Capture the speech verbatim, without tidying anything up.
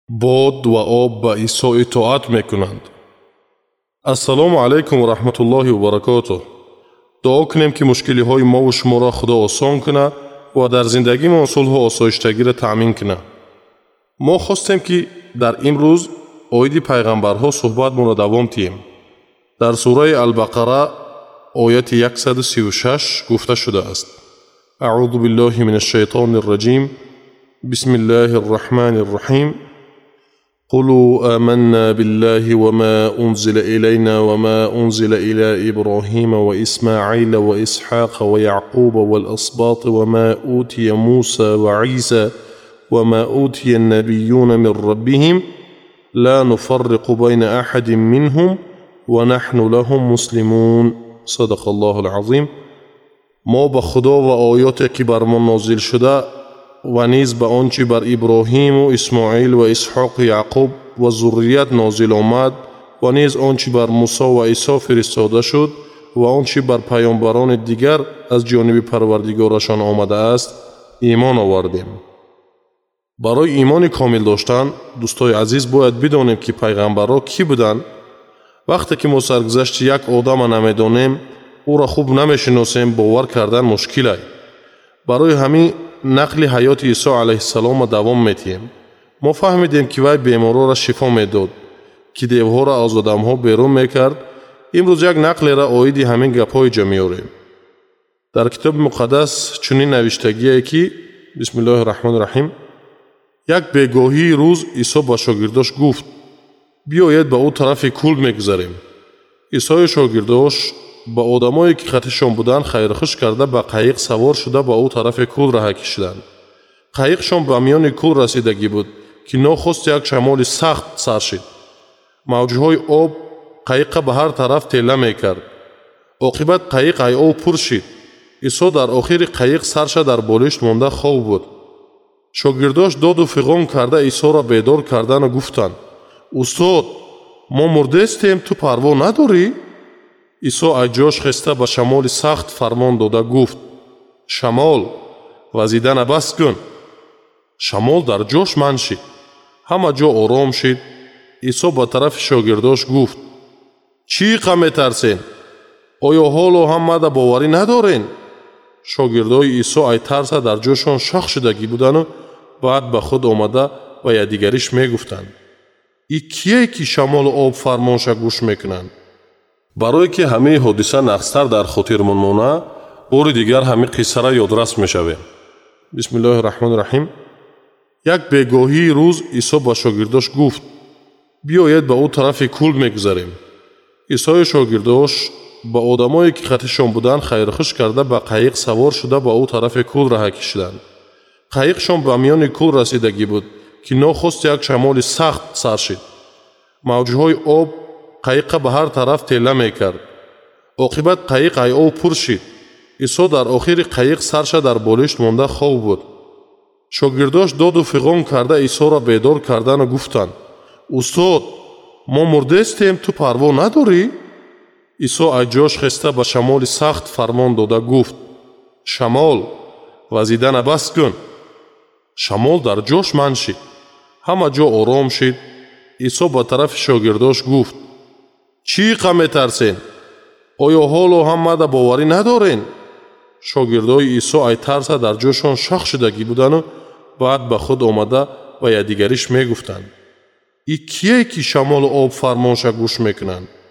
باد و آب به عیسی اطاعت میکنند. السلام علیکم و رحمت الله و برکاته. دعا کنیم که مشکلی های ما و شما را خدا آسان کنه و در زندگی ما صلح و آسایشتگی را تأمین کنه. ما خواستیم که در امروز آیه پیغمبرها صحبت را دوام دهیم. در سوره البقره آیه صد و سی و شش گفته شده است: اعوذ بالله من الشیطان الرجیم، بسم الله الرحمن الرحیم. قلوا آمنا بالله وما أنزل إلينا وما أنزل إلى إبراهيم وإسماعيل وإسحاق ويعقوب والأسباط وما أوتي موسى وعيسى وما أوتي النبيون من ربهم لا نفرق بين أحد منهم ونحن لهم مسلمون. صدق الله العظیم. ما به خدا و آیاتی که بر ما نازل شده و نیز به آنچه بر ابراهیم و اسماعیل و اسحاق و یعقوب و ذریت نازل آمد و نیز آنچه بر موسی و عیسی فرستاده شد و آنچه بر پیامبران دیگر از جانب پروردگارشان آمده است ایمان آوردیم. برای ایمان کامل داشتن دوستای عزیز باید بدانیم که پیغمبرها کی بودند. وقتی که ما سرگذشت یک آدم نمیدانیم، او را خوب نمیشناسیم، باور کردن مشکل است. برای همین نقل حیات عیسی علیه السلام دوام میدیم. ما فهمیدیم که وی بیمارا را شفا میداد، که دیوها را از آدمها بیرون میکرد. امروز یک نقل را عاید همین گپ‌های جا میاریم. در کتاب مقدس چنین نوشتگیه که بسم الله الرحمن الرحیم: یک بگاهی روز عیسی با شاگرداش گفت بیایید به او طرف کوه میگذریم. عیسی شاگرداش با آدمایی که خطشان بودن خیرخوش کرده به قایق سوار شده با او طرف کوه راه کشیدند. قایقشان به میان کوه رسیدگی بود که ناخست یک شمال سخت سر شد. موجهای آب قایق به هر طرف تله میکرد. عاقبت قایق ای آب پر شد. عیسی در آخر قایق سرش در بالشت مانده خواب بود. شاگرداش داد و فغان کرده عیسی را بیدار کردند و گفتند: استاد، ما مرده استیم، تو پروا نداری؟ عیسی از جاش خسته به شمال سخت فرمان داده گفت: شمال، وزیدن بس کن. شمال در جاش منع شد. همه جا آرام شد. عیسی به طرف شاگرداش گفت: چی غم می‌ترسین؟ آیا حالا هم مرا باوری ندارین؟ شاگردای عیسی ای ترس در جاشان شخ شدگی بودند و بعد به خود آمده و یادیگریش میگفتند: ای کیه که شمال و آب فرمانش گوش میکنند؟ برای که همه حادثه نقصتر در خاطرمان مانه، بار دیگر همه قصه را یادرس میشویم. بسم الله الرحمن الرحیم. یک بگاهی روز عیسی با شاگرداش گفت بیایید به او طرف کوه میگذریم. عیسی شاگرداش با آدمایی که خطشان بودند خیرخوش کرده به قایق سوار شده با او طرف کوه راه کشیدند. قایقشان به میان کوه رسیدگی بود که ناخست یک شمال سخت سر شد. موجهای آب قایق به هر طرف تله میکرد. عاقبت قایق ای آب پر شد. عیسی در آخر قایق سرش در بالشت مانده خواب بود. شاگرداش داد و فغان کرده عیسی را بیدار کردند و گفتند: استاد، ما مرده استیم، تو پروا نداری؟ عیسی از جاش خسته به شمال سخت فرمان داده گفت: شمال، وزیدن بس کن. شمال در جاش منع شد. همه جا آرام شد. عیسی به طرف شاگرداش گفت: چی غم می‌ترسین؟ آیا حالا هم مرا باوری ندارین؟ شاگردای عیسی ای ترس در جاشان شخ شدگی بودند و بعد به خود آمده و یادیگریش میگفتند: ای کیه که شمال و آب فرمانش گوش میکنند؟